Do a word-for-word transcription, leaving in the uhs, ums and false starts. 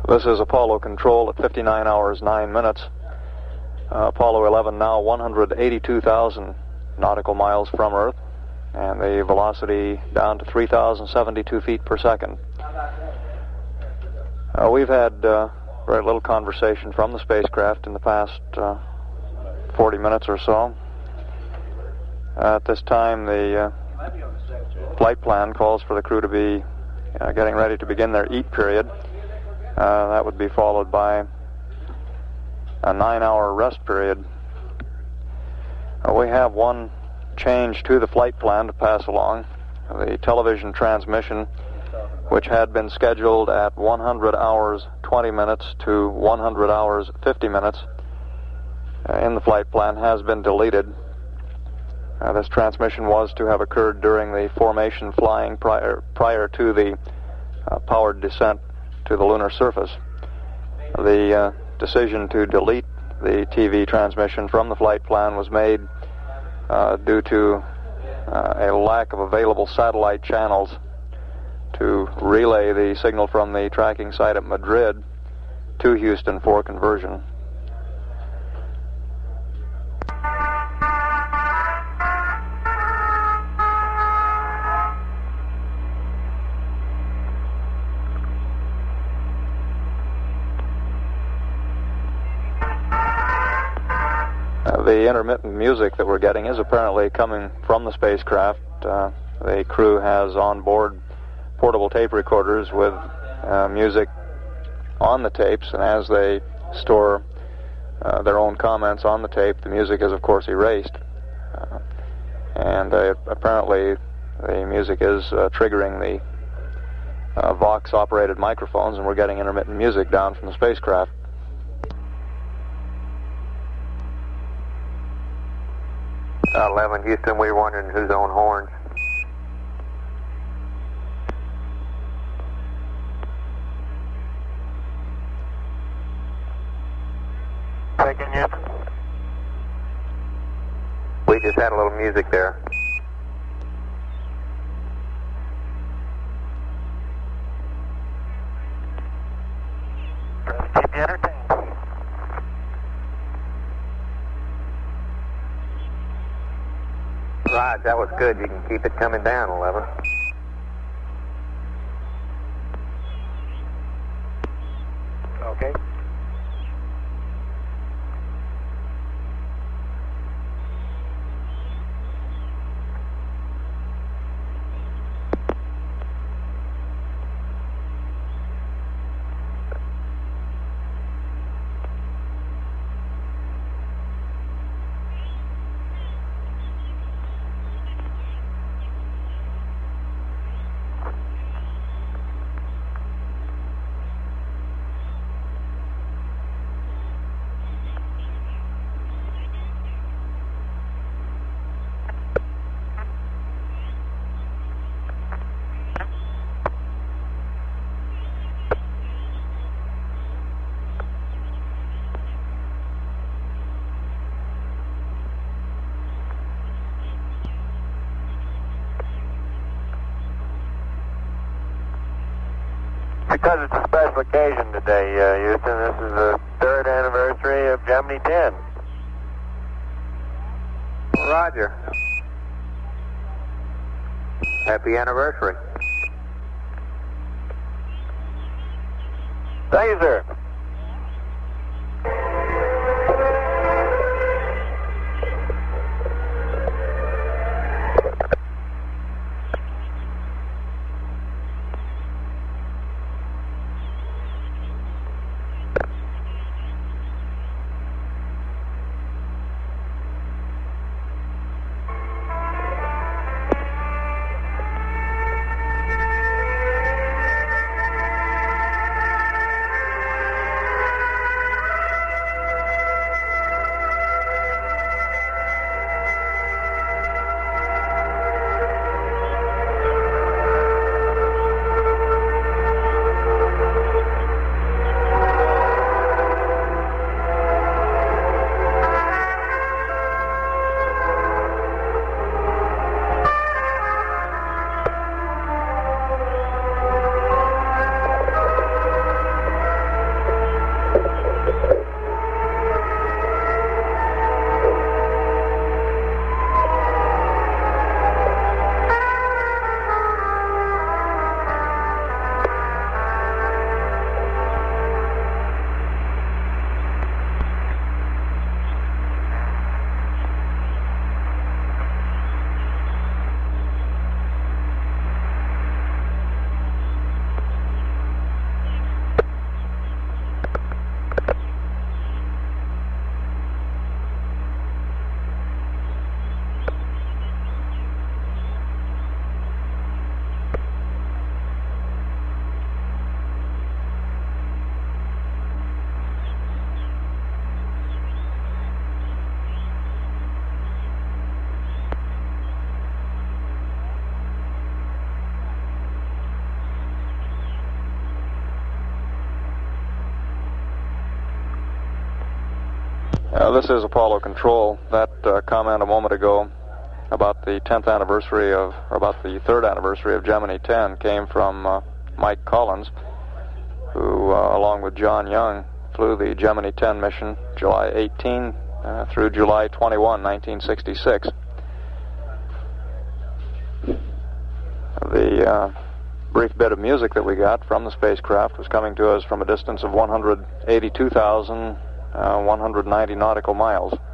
This is Apollo Control at fifty-nine hours, nine minutes. Uh, Apollo eleven now one hundred eighty-two thousand nautical miles from Earth, and the velocity down to three thousand seventy-two feet per second. Uh, we've had uh, very little conversation from the spacecraft in the past uh, forty minutes or so. Uh, at this time, the uh, flight plan calls for the crew to be uh, getting ready to begin their eat period. Uh, that would be followed by a nine-hour rest period. Uh, we have one change to the flight plan to pass along. The television transmission, which had been scheduled at one hundred hours, twenty minutes to one hundred hours, fifty minutes, uh, in the flight plan, has been deleted. Uh, this transmission was to have occurred during the formation flying prior, prior to the uh, powered descent to the lunar surface. The uh, decision to delete the T V transmission from the flight plan was made uh, due to uh, a lack of available satellite channels to relay the signal from the tracking site at Madrid to Houston for conversion. The intermittent music that we're getting is apparently coming from the spacecraft. Uh, the crew has on board portable tape recorders with uh, music on the tapes, and as they store uh, their own comments on the tape, the music is, of course, erased. Uh, and uh, apparently the music is uh, triggering the uh, Vox-operated microphones, and we're getting intermittent music down from the spacecraft. Uh, eleven, Houston, we were wondering who's on horns. Taking you. We just had a little music there. Keep you entertained. Right, that was good. You can keep it coming down, eleven. Okay. Because it's a special occasion today, uh, Houston. This is the third anniversary of Gemini ten. Roger. Happy anniversary. Thank you, sir. Uh, this is Apollo Control. That uh, comment a moment ago about the tenth anniversary of, or about the third anniversary of Gemini ten came from uh, Mike Collins, who, uh, along with John Young, flew the Gemini ten mission July eighteenth uh, through July twenty-first, nineteen sixty-six. The uh, brief bit of music that we got from the spacecraft was coming to us from a distance of one hundred eighty-two thousand one hundred ninety nautical miles.